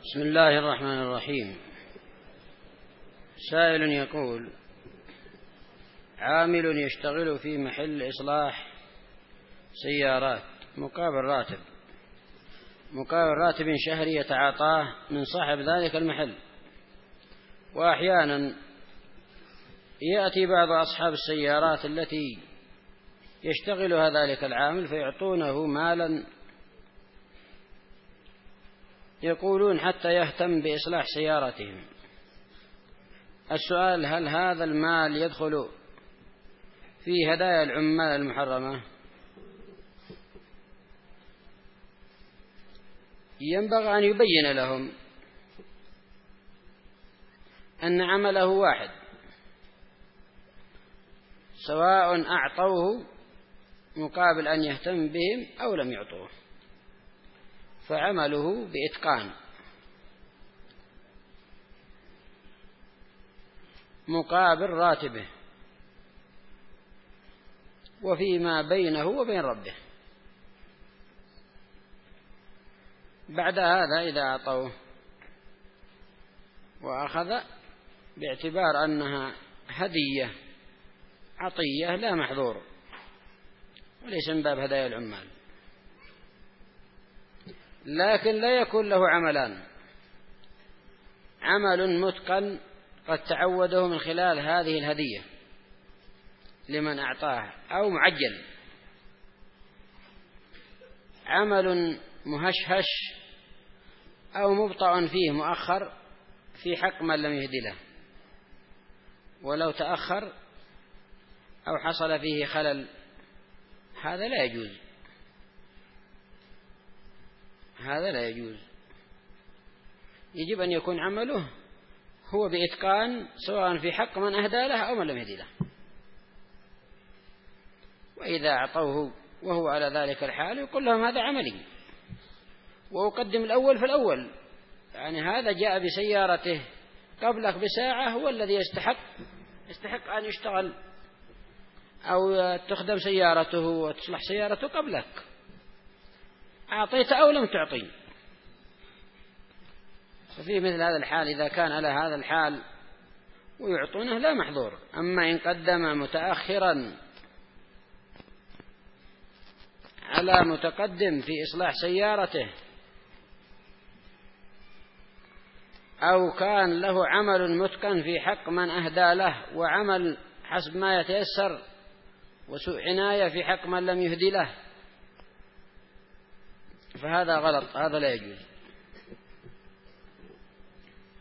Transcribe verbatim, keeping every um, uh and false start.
بسم الله الرحمن الرحيم. سائل يقول: عامل يشتغل في محل إصلاح سيارات مقابل راتب مقابل راتب شهري يتعاطاه من صاحب ذلك المحل، وأحيانا يأتي بعض أصحاب السيارات التي يشتغلها ذلك العامل فيعطونه مالا يقولون حتى يهتم بإصلاح سيارتهم. السؤال: هل هذا المال يدخل في هدايا العمال المحرمة؟ ينبغي أن يبين لهم أن عمله واحد، سواء أعطوه مقابل أن يهتم بهم أو لم يعطوه، فعمله بإتقان مقابل راتبه وفيما بينه وبين ربه. بعد هذا إذا أعطوه وأخذ باعتبار أنها هدية عطية لا محظور، وليس من باب هدايا العمال، لكن لا يكون له عملان: عمل متقن قد تعوده من خلال هذه الهدية لمن أعطاه، أو معجل عمل مهشهش أو مبطأ فيه مؤخر في حق من لم يهدي له، ولو تأخر أو حصل فيه خلل هذا لا يجوز هذا لا يجوز يجب أن يكون عمله هو بإتقان، سواء في حق من أهدى له أو من لم يهدي له. وإذا أعطوه وهو على ذلك الحال يقول لهم: هذا عملي وأقدم الأول فالأول، يعني هذا جاء بسيارته قبلك بساعة، هو الذي يستحق يستحق أن يشتغل أو تخدم سيارته وتصلح سيارته قبلك، أعطيت أو لم تعطي. ففي مثل هذا الحال إذا كان على هذا الحال ويعطونه لا محظور. أما إن قدم متأخرا على متقدم في إصلاح سيارته، أو كان له عمل متقن في حق من أهدى له وعمل حسب ما يتيسر وسوء عناية في حق من لم يهدي له، فهذا غلط، هذا لا يجوز.